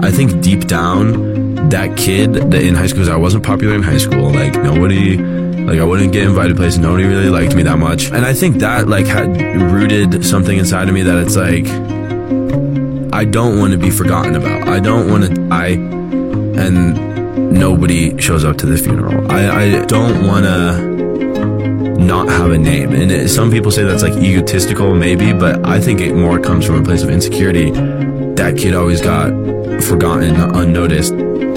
I think deep down, that kid that in high school, 'cause I wasn't popular in high school, like nobody, like I wouldn't get invited to places, nobody really liked me that much. And I think that like had rooted something inside of me that it's like, I don't want to be forgotten about. I don't want to die and nobody shows up to the funeral. I don't want to not have a name. And some people say that's like egotistical maybe, but I think it more comes from a place of insecurity. That kid always got forgotten, unnoticed.